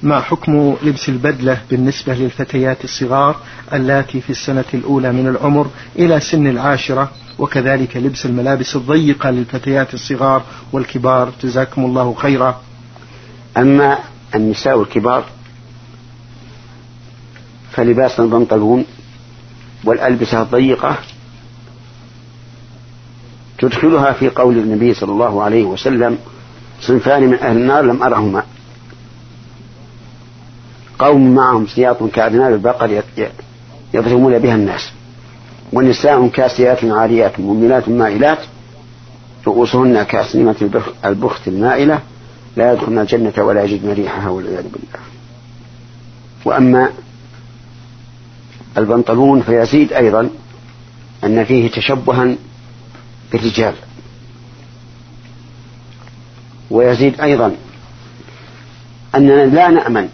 ما حكم لبس البدلة بالنسبة للفتيات الصغار اللاتي في السنة الأولى من العمر إلى سن 10، وكذلك لبس الملابس الضيقة للفتيات الصغار والكبار؟ جزاكم الله خيرا. أما النساء الكبار فلباس البنطلون والألبسة الضيقة تدخلها في قول النبي صلى الله عليه وسلم: صنفان من أهل النار لم أرهما، قوم معهم سياط كأذناب البقر يضربون بها الناس، ونساء كاسيات عاريات مميلات مائلات رؤوسهن كأسنمة البخت المائلة لا يدخلن الجنة ولا يجدن ريحها والعياذ بالله. وأما البنطلون فيزيد أيضا أن فيه تشبها بالرجال، ويزيد أيضا أننا لا نأمن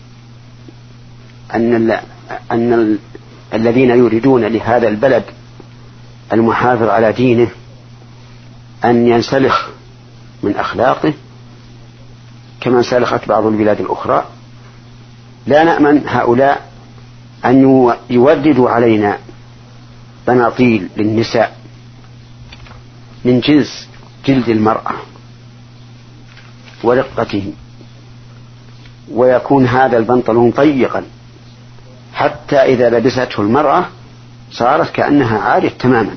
أن الذين يريدون لهذا البلد المحافظ على دينه أن ينسلخ من أخلاقه كما انسلخت بعض البلاد الأخرى. لا نأمن هؤلاء أن يوردوا علينا بناطيل للنساء من جنس جلد المرأة ورقته، ويكون هذا البنطلون ضيقا حتى إذا لبسته المرأة صارت كأنها عارية تماما،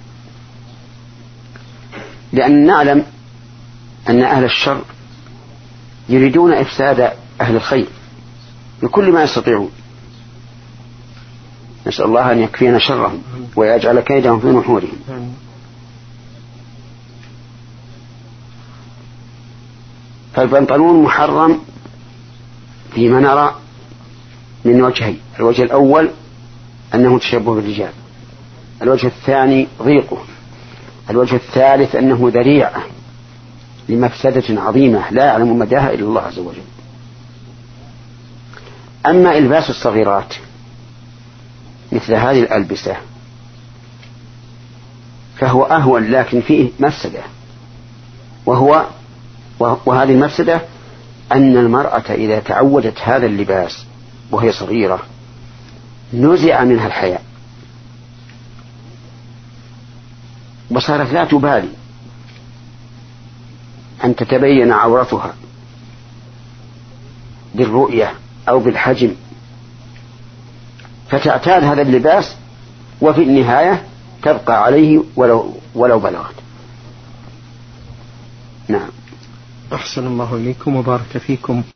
لأن نعلم أن أهل الشر يريدون إفساد أهل الخير بكل ما يستطيعون. نسأل الله أن يكفينا شرهم ويجعل كيدهم في نحورهم. فالبنطلون محرم فيما نرى من وجهين: الوجه الأول أنه تشبه بالرجال، الوجه الثاني ضيقه، الوجه الثالث أنه ذريعة لمفسدة عظيمة لا يعلم مداها إلا الله عز وجل. أما إلباس الصغيرات مثل هذه الألبسة فهو أهون، لكن فيه مفسدة، وهذه المفسدة أن المرأة إذا تعودت هذا اللباس وهي صغيرة نزع منها الحياء وصارت لا تبالي أن تتبين عورتها بالرؤية أو بالحجم، فتعتاد هذا اللباس وفي النهاية تبقى عليه ولو بلغت. نعم. أحسن الله إليكم وبارك فيكم.